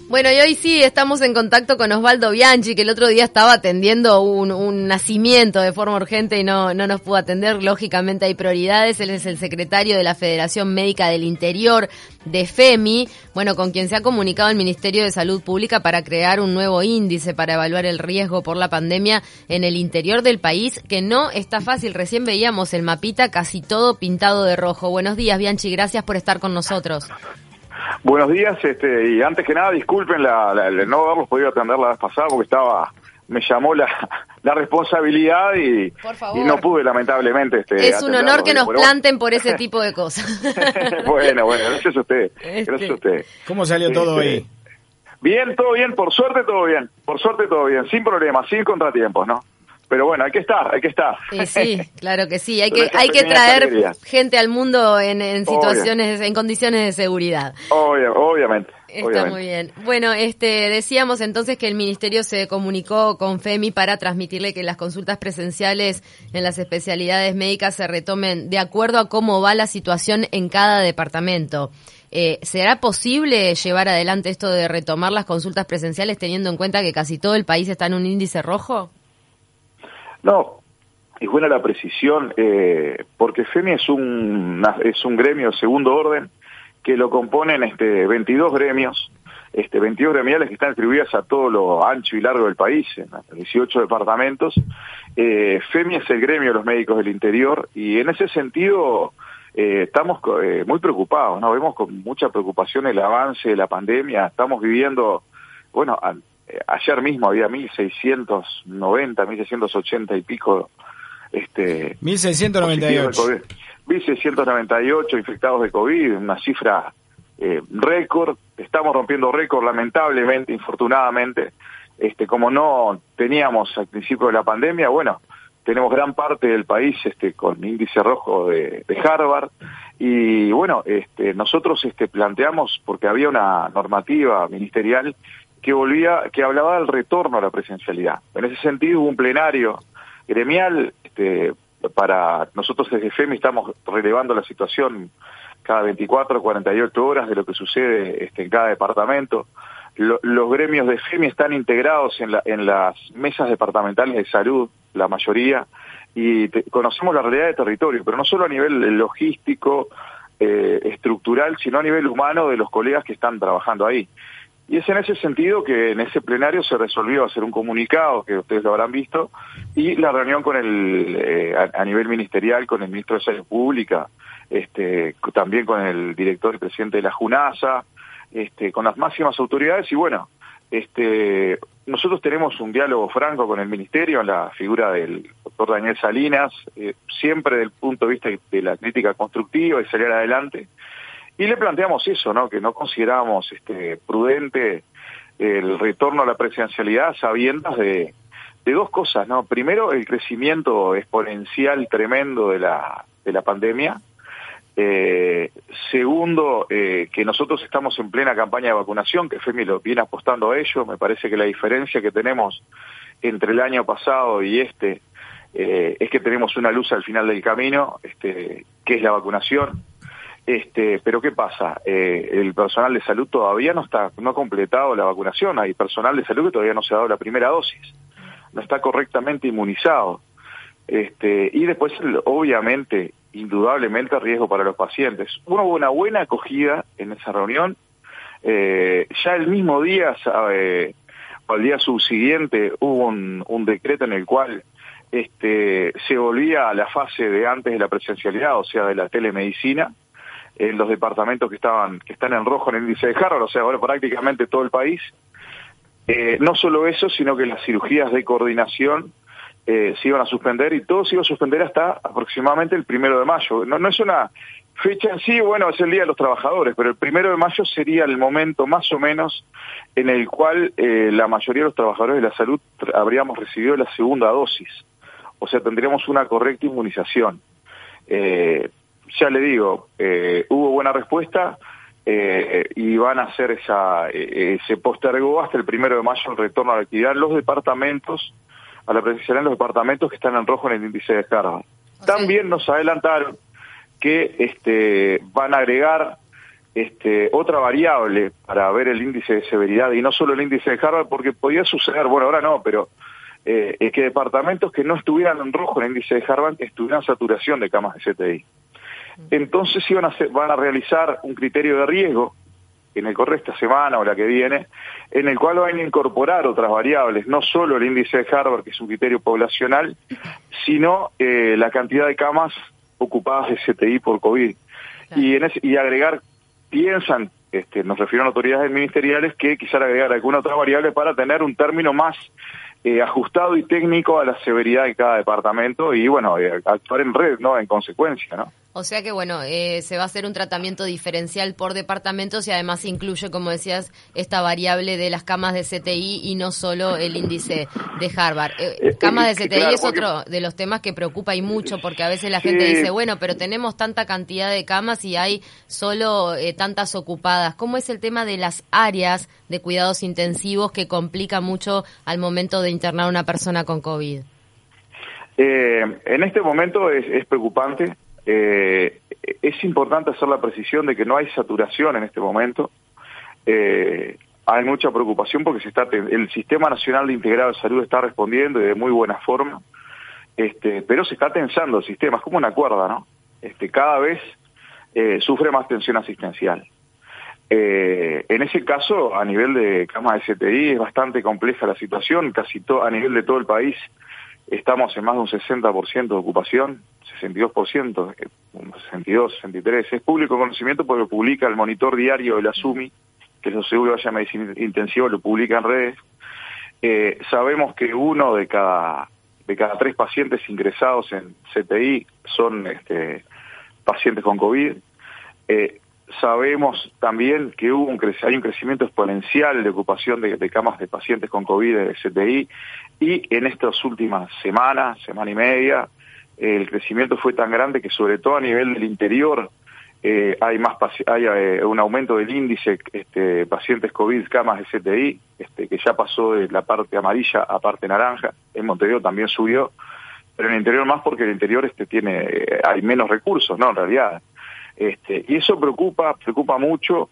Bueno, y hoy sí estamos en contacto con Osvaldo Bianchi, que el otro día estaba atendiendo un nacimiento de forma urgente y no nos pudo atender. Lógicamente hay prioridades. Él es el secretario de la Federación Médica del Interior de FEMI, bueno, con quien se ha comunicado el Ministerio de Salud Pública para crear un nuevo índice para evaluar el riesgo por la pandemia en el interior del país, que no está fácil. Recién veíamos el mapita, casi todo pintado de rojo. Buenos días, Bianchi, gracias por estar con nosotros. Buenos días, y antes que nada disculpen el no haberlos podido atender la vez pasada porque me llamó la responsabilidad y no pude lamentablemente. Es un honor que nos planten por ese tipo de cosas. Bueno, gracias a usted, gracias a usted. ¿Cómo salió todo ahí? Bien, todo bien, por suerte todo bien, sin problemas, sin contratiempos, ¿no? Pero bueno, hay que estar. Sí, claro que sí, hay que traer gente al mundo en situaciones, en condiciones de seguridad. Obviamente. Está muy bien. Bueno, decíamos entonces que el Ministerio se comunicó con FEMI para transmitirle que las consultas presenciales en las especialidades médicas se retomen de acuerdo a cómo va la situación en cada departamento. ¿Será posible llevar adelante esto de retomar las consultas presenciales teniendo en cuenta que casi todo el país está en un índice rojo? No, es buena la precisión, porque FEMI es un gremio de segundo orden que lo componen 22 gremios, 22 gremiales que están distribuidas a todo lo ancho y largo del país, en 18 departamentos. FEMI es el gremio de los médicos del interior y en ese sentido estamos muy preocupados, ¿no? Vemos con mucha preocupación el avance de la pandemia, estamos viviendo, bueno, ayer mismo había 1.690, 1.680 y pico, 1.698. 1.698 infectados de COVID, una cifra récord. Estamos rompiendo récord, lamentablemente, infortunadamente. Como no teníamos al principio de la pandemia, bueno, tenemos gran parte del país con índice rojo de Harvard. Y bueno, nosotros planteamos, porque había una normativa ministerial que hablaba del retorno a la presencialidad. En ese sentido hubo un plenario gremial, para nosotros desde FEMI estamos relevando la situación cada 24 o 48 horas de lo que sucede en cada departamento. Los gremios de FEMI están integrados en las mesas departamentales de salud, la mayoría, y conocemos la realidad de territorio, pero no solo a nivel logístico, estructural, sino a nivel humano de los colegas que están trabajando ahí. Y es en ese sentido que en ese plenario se resolvió hacer un comunicado, que ustedes lo habrán visto, y la reunión con a nivel ministerial con el ministro de Salud Pública, también con el director y presidente de la JUNASA, con las máximas autoridades. Y bueno, nosotros tenemos un diálogo franco con el ministerio en la figura del doctor Daniel Salinas, siempre desde el punto de vista de la crítica constructiva y salir adelante. Y le planteamos eso, ¿no? Que no considerábamos prudente el retorno a la presencialidad sabiendas de dos cosas, ¿no? Primero, el crecimiento exponencial tremendo de la pandemia. Segundo, que nosotros estamos en plena campaña de vacunación, que FEMI lo viene apostando a ello. Me parece que la diferencia que tenemos entre el año pasado y es que tenemos una luz al final del camino, que es la vacunación. Pero ¿qué pasa? El personal de salud todavía no ha completado la vacunación. Hay personal de salud que todavía no se ha dado la primera dosis, no está correctamente inmunizado. Y después, obviamente, indudablemente, riesgo para los pacientes. Hubo una buena acogida en esa reunión. Ya el mismo día, o al día subsiguiente, hubo un decreto en el cual se volvía a la fase de antes de la presencialidad, o sea, de la telemedicina, en los departamentos que están en rojo en el índice de Harvard, o sea, ahora prácticamente todo el país. No solo eso, sino que las cirugías de coordinación se iban a suspender, y todo se iba a suspender hasta aproximadamente el 1 de mayo. No es una fecha en sí, bueno, es el Día de los Trabajadores, pero el 1 de mayo sería el momento más o menos en el cual la mayoría de los trabajadores de la salud habríamos recibido la segunda dosis, o sea, tendríamos una correcta inmunización. Ya le digo, hubo buena respuesta y van a hacer se postergó hasta el 1 de mayo el retorno a la actividad en los departamentos, a la presencialidad en los departamentos que están en rojo en el índice de Harvard. También nos adelantaron que van a agregar otra variable para ver el índice de severidad, y no solo el índice de Harvard, porque podía suceder, bueno, ahora no, pero que departamentos que no estuvieran en rojo en el índice de Harvard estuvieran en saturación de camas de CTI. Entonces van a realizar un criterio de riesgo en el correo esta semana o la que viene, en el cual van a incorporar otras variables, no solo el índice de Harvard, que es un criterio poblacional, sino la cantidad de camas ocupadas de CTI por COVID. Claro. Y agregar, piensan, nos refiero a autoridades ministeriales, que quizás agregar alguna otra variable para tener un término más ajustado y técnico a la severidad de cada departamento y, bueno, actuar en red, ¿no? En consecuencia, ¿no? O sea que, bueno, se va a hacer un tratamiento diferencial por departamentos y además incluye, como decías, esta variable de las camas de CTI y no solo el índice de Harvard. Camas de CTI claro, es otro de los temas que preocupa y mucho, porque a veces la gente dice, bueno, pero tenemos tanta cantidad de camas y hay solo tantas ocupadas. ¿Cómo es el tema de las áreas de cuidados intensivos que complica mucho al momento de internar a una persona con COVID? En este momento es preocupante. Es importante hacer la precisión de que no hay saturación en este momento. Hay mucha preocupación porque el Sistema Nacional de Integrado de Salud está respondiendo y de muy buena forma, pero se está tensando el sistema, es como una cuerda, ¿no? Cada vez sufre más tensión asistencial. En ese caso, a nivel de camas de CTI es bastante compleja la situación, a nivel de todo el país estamos en más de un 60% de ocupación, 62%, 62, 63, es público conocimiento porque lo publica el monitor diario de la SUMI, que es el Seguro de Medicina Intensiva, lo publica en redes. Sabemos que uno de cada 3 pacientes ingresados en CTI son pacientes con COVID. Sabemos también que hay un crecimiento exponencial de ocupación de camas de pacientes con COVID de CTI, y en estas últimas semana y media, el crecimiento fue tan grande que sobre todo a nivel del interior hay un aumento del índice pacientes COVID, camas de CTI, que ya pasó de la parte amarilla a parte naranja. En Montevideo también subió, pero en el interior más porque el interior hay menos recursos, ¿no? En realidad. Y eso preocupa mucho,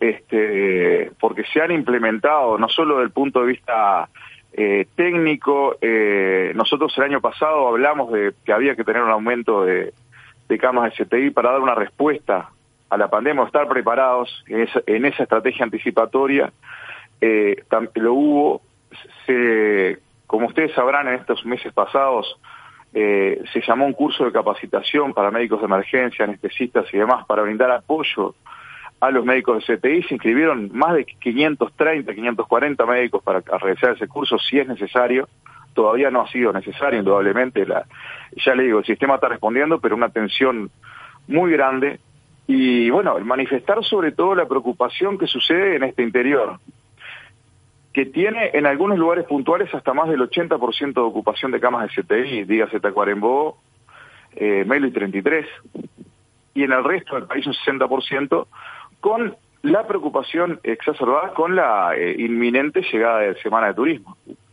porque se han implementado, no solo desde el punto de vista técnico, nosotros el año pasado hablamos de que había que tener un aumento de camas de CTI para dar una respuesta a la pandemia, estar preparados en esa estrategia anticipatoria. Lo hubo, como ustedes sabrán, en estos meses pasados, se llamó un curso de capacitación para médicos de emergencia, anestesistas y demás, para brindar apoyo a los médicos de CTI. Se inscribieron más de 530, 540 médicos para realizar ese curso si es necesario. Todavía no ha sido necesario, indudablemente. Ya le digo, el sistema está respondiendo, pero una tensión muy grande. Y bueno, el manifestar sobre todo la preocupación que sucede en este interior, que tiene en algunos lugares puntuales hasta más del 80% de ocupación de camas de CTI, dígase Tacuarembó, Melo y 33, y en el resto del país un 60%, con la preocupación exacerbada con la inminente llegada de Semana de Turismo,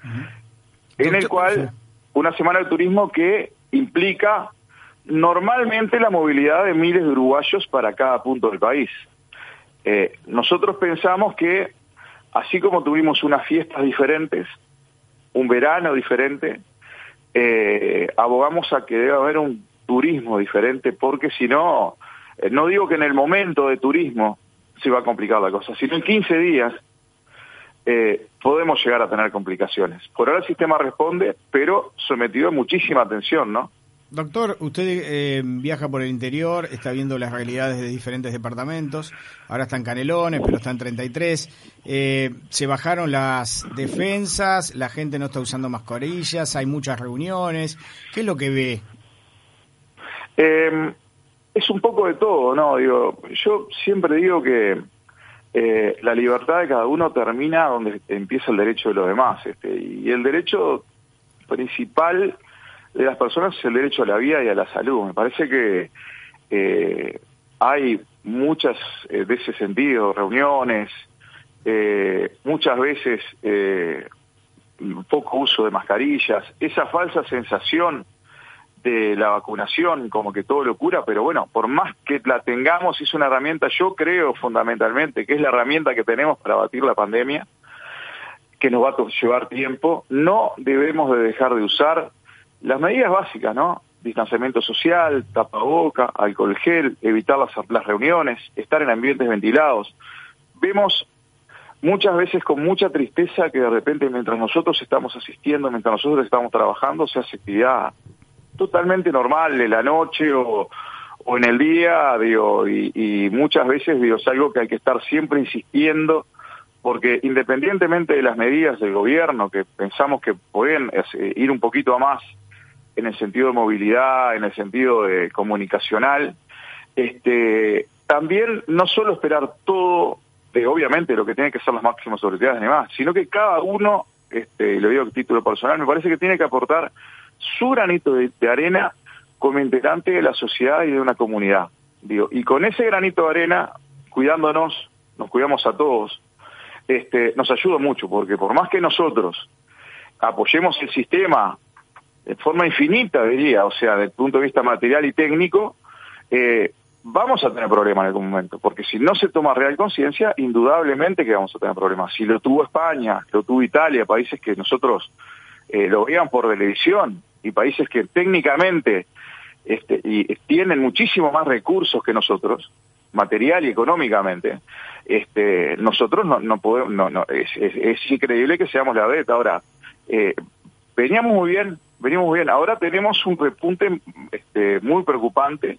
en el cual una Semana de Turismo que implica normalmente la movilidad de miles de uruguayos para cada punto del país. Nosotros pensamos que así como tuvimos unas fiestas diferentes, un verano diferente, abogamos a que debe haber un turismo diferente, porque si no, no digo que en el momento de turismo se va a complicar la cosa, sino en 15 días podemos llegar a tener complicaciones. Por ahora el sistema responde, pero sometido a muchísima atención, ¿no? Doctor, usted viaja por el interior, está viendo las realidades de diferentes departamentos, ahora está en Canelones, pero está en 33, se bajaron las defensas, la gente no está usando mascarillas, hay muchas reuniones, ¿qué es lo que ve? Es un poco de todo, ¿no? Yo siempre digo que la libertad de cada uno termina donde empieza el derecho de los demás, y el derecho principal de las personas es el derecho a la vida y a la salud. Me parece que hay muchas de ese sentido, reuniones, muchas veces poco uso de mascarillas, esa falsa sensación de la vacunación, como que todo lo cura, pero bueno, por más que la tengamos, es una herramienta, yo creo fundamentalmente que es la herramienta que tenemos para batir la pandemia, que nos va a llevar tiempo. No debemos de dejar de usar las medidas básicas, ¿no? Distanciamiento social, tapaboca, alcohol gel, evitar las reuniones, estar en ambientes ventilados. Vemos muchas veces con mucha tristeza que de repente mientras nosotros estamos asistiendo, mientras nosotros estamos trabajando, se hace actividad totalmente normal en la noche o en el día, digo, y muchas veces, digo, es algo que hay que estar siempre insistiendo, porque independientemente de las medidas del gobierno, que pensamos que pueden ir un poquito a más en el sentido de movilidad, en el sentido de comunicacional, también no solo esperar todo de, obviamente, lo que tienen que ser las máximas autoridades y demás, sino que cada uno, lo digo a título personal, me parece que tiene que aportar su granito de arena como integrante de la sociedad y de una comunidad. Digo, y con ese granito de arena, cuidándonos, nos cuidamos a todos, nos ayuda mucho, porque por más que nosotros apoyemos el sistema de forma infinita, diría, o sea, desde el punto de vista material y técnico, vamos a tener problemas en algún momento, porque si no se toma real conciencia, indudablemente que vamos a tener problemas. Si lo tuvo España, lo tuvo Italia, países que nosotros lo veían por televisión, y países que técnicamente y tienen muchísimo más recursos que nosotros, material y económicamente, nosotros no podemos, es increíble que seamos la beta. Ahora, venimos muy bien, ahora tenemos un repunte muy preocupante.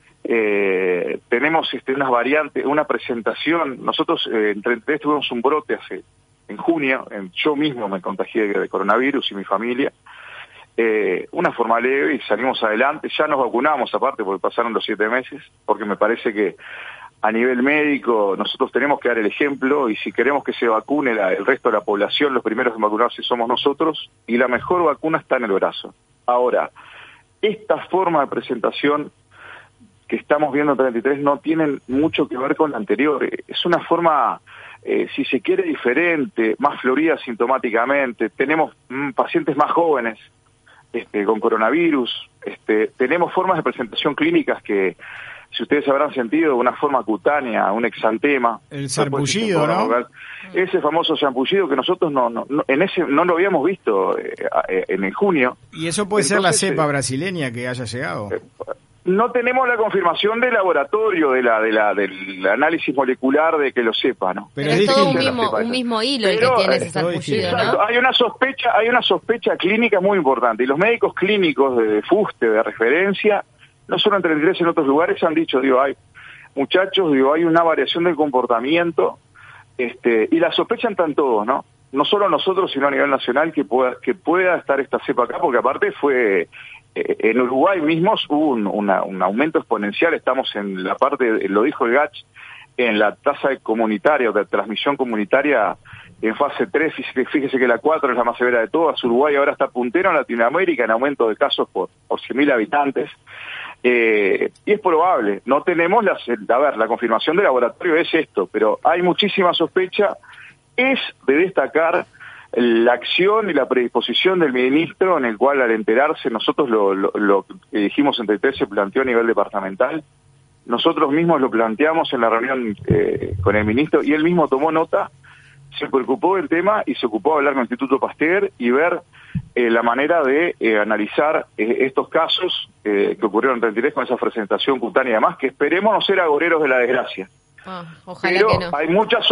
Tenemos unas variantes, una presentación. Nosotros en 33 tuvimos un brote en junio, yo mismo me contagié de coronavirus y mi familia, una forma leve y salimos adelante. Ya nos vacunamos aparte porque pasaron los 7 meses, porque me parece que a nivel médico nosotros tenemos que dar el ejemplo, y si queremos que se vacune el resto de la población, los primeros en vacunarse somos nosotros, y la mejor vacuna está en el brazo. Ahora, esta forma de presentación que estamos viendo en 33 no tienen mucho que ver con la anterior. Es una forma, si se quiere, diferente, más florida sintomáticamente. Tenemos pacientes más jóvenes con coronavirus. Tenemos formas de presentación clínicas que, si ustedes habrán sentido, una forma cutánea, un exantema. El sarpullido, ¿no? Ese famoso sarpullido que nosotros no lo habíamos visto en el junio. ¿Y eso puede ser la cepa brasileña que haya llegado? No tenemos la confirmación del laboratorio del análisis molecular de que lo sepa, ¿no? Pero es todo un mismo hilo el que tiene ese sarpullido, ¿no? Hay una sospecha clínica muy importante, y los médicos clínicos de fuste, de referencia, no solo en 33, en otros lugares han dicho, hay muchachos, hay una variación del comportamiento, y la sospechan tan todos, ¿no? No solo nosotros, sino a nivel nacional, que pueda estar esta cepa acá, porque aparte fue, en Uruguay mismos hubo un aumento exponencial. Estamos en la parte, lo dijo el GACH, en la tasa comunitaria o de transmisión comunitaria en fase 3, fíjese que la 4 es la más severa de todas. Uruguay ahora está puntero en Latinoamérica en aumento de casos por 100.000 habitantes. Y es probable, no tenemos la confirmación del laboratorio es esto, pero hay muchísima sospecha. Es de destacar la acción y la predisposición del ministro, en el cual, al enterarse, nosotros lo que dijimos entre 33 se planteó a nivel departamental. Nosotros mismos lo planteamos en la reunión con el ministro, y él mismo tomó nota, se preocupó del tema y se ocupó de hablar con el Instituto Pasteur y ver la manera de analizar estos casos que ocurrieron en 33 con esa presentación cutánea y demás, que esperemos no ser agoreros de la desgracia. Ojalá. Pero que no. hay mucha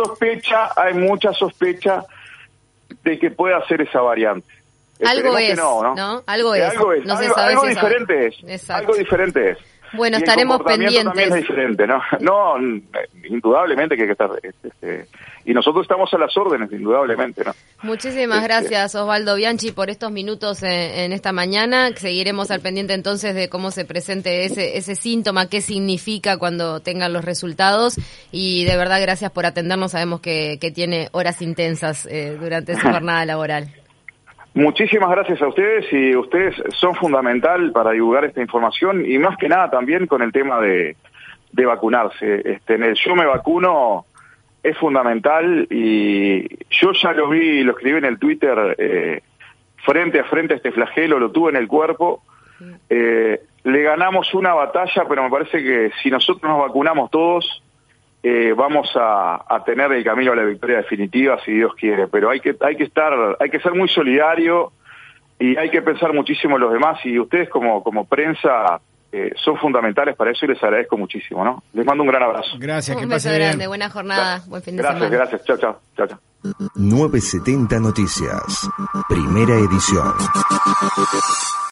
sospecha de que pueda ser esa variante. Algo es, ¿no? Algo es. No se sabe algo si diferente es. Exacto. Algo diferente es. Bueno, y estaremos el comportamiento pendientes. También es diferente, ¿no? Indudablemente que hay que estar. Y nosotros estamos a las órdenes, indudablemente, ¿no? Muchísimas gracias, Osvaldo Bianchi, por estos minutos en esta mañana. Seguiremos al pendiente entonces de cómo se presente ese síntoma, qué significa cuando tengan los resultados. Y de verdad, gracias por atendernos. Sabemos que tiene horas intensas durante su jornada laboral. Muchísimas gracias a ustedes, y ustedes son fundamental para divulgar esta información, y más que nada también con el tema de vacunarse. En el Yo Me Vacuno es fundamental, y yo ya lo vi, lo escribí en el Twitter, frente a frente a este flagelo, lo tuve en el cuerpo, le ganamos una batalla, pero me parece que si nosotros nos vacunamos todos, vamos a tener el camino a la victoria definitiva, si Dios quiere. Pero hay que ser muy solidario y hay que pensar muchísimo en los demás, y ustedes como prensa son fundamentales para eso, y les agradezco muchísimo, ¿no? Les mando un gran abrazo. Gracias, que un pase beso bien. grande, buena jornada, buen fin de semana. Gracias, chao. 970 Noticias, primera edición.